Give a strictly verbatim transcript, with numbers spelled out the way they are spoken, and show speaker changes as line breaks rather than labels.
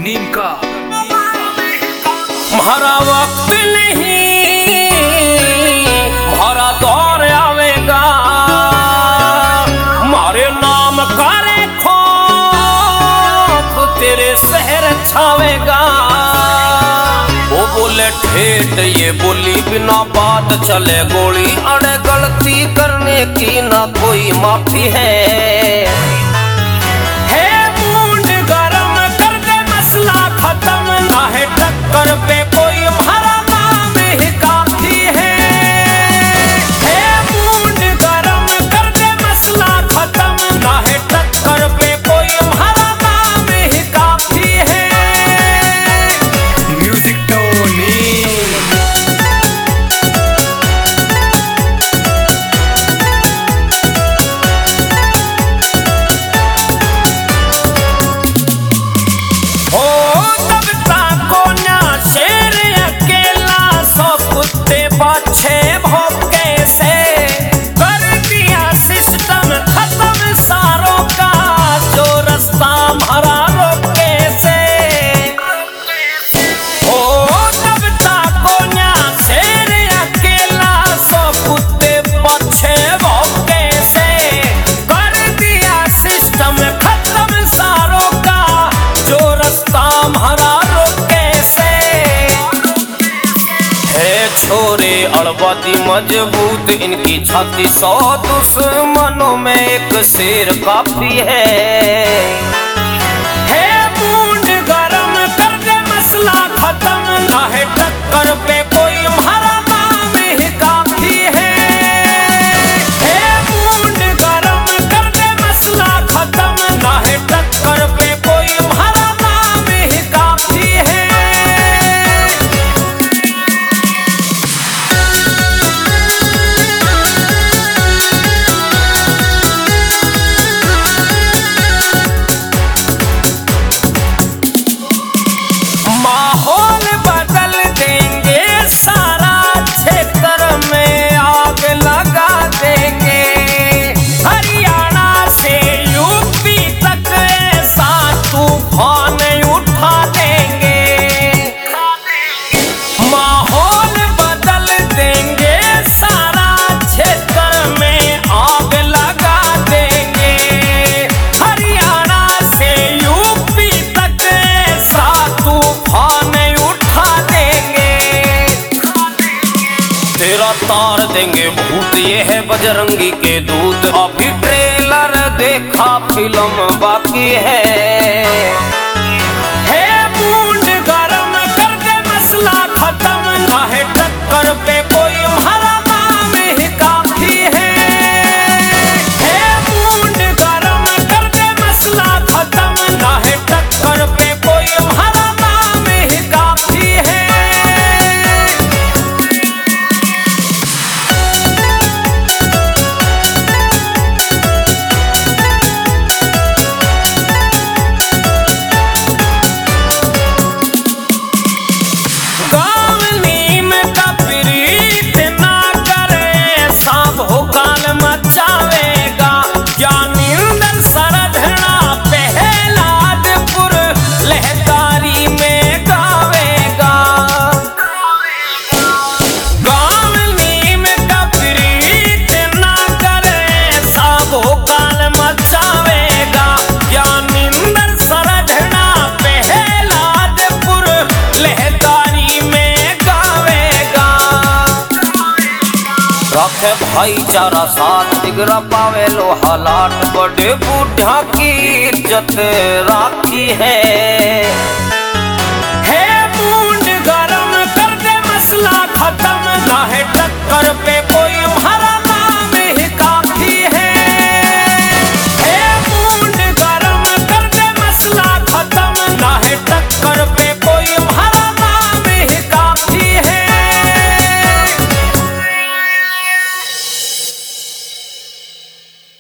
नीम का।
हमारा वक्त नहीं, हमारा दौर आवेगा, हमारे नाम करे खौफ तेरे शहर छावेगा। वो बोले ठेठ ये बोली बिना बात चले गोली, अरे गलती करने की ना कोई माफी है। टक्कर पे कोई हमारा नाम ही काफी है। हे मूड गरम कर दे मसला खत्म, ना है टक्कर पे कोई हमारा नाम ही काफी है।
Music Tony.
छे भोके से कर दिया सिस्टम खत्म सारों का, जो रास्ता हमारा रोके से हो दबता कोन्या शेर अकेला, सो कुत्ते पछे भोके से कर दिया सिस्टम खत्म सारों का, जो रास्ता हमारा रोके से है। छोरे अड़बाती मजबूत इनकी छाती, सौ दुश्मनों में एक शेर काफी है। है मूड गरम कर दे मसला खत्म, ना है टक्कर पे कोई हमारा नाम ही काफी है। है मूड गरम कर दे मसला खत्म, ना है टक्कर पे कोई हमारा नाम ही काफी है। माहौल बदल देंगे, सारा क्षेत्र में आग लगा देंगे। हरियाणा से यूपी तक ऐसा तूफान उठा देंगे। माहौल बदल देंगे, सारा क्षेत्र में आग लगा देंगे। हरियाणा से यूपी तक ऐसा तूफान उठा देंगे। तेरा तार देंगे भूत, ये है बजरंगी के दूत। अभी ट्रेलर देखा फिल्म बाकी है। है मूड गरम कर दे मसला खत्म, ना है टक्कर पे कोई हमारा नाम ही काफी है। है मूड गरम कर दे मसला खत्म, ना है टक्कर पे कोई हमारा नाम ही काफी है। गाँव नीम का प्रीत ना करे, सांप हुकाल मचावेगा। ज्ञानींदर सरधना पहलादपुर लहकारी में गावेगा। गाँव नीम का प्रीत ना करे, सांप हुकाल मचावेगा। ज्ञानींदर सरधना पहलादपुर लहकारी में गावेगा। रखे भाईचारा साथ दिगरा पावे लोहा लाट, बड़े बूढ़ा की इज्जत राखी है।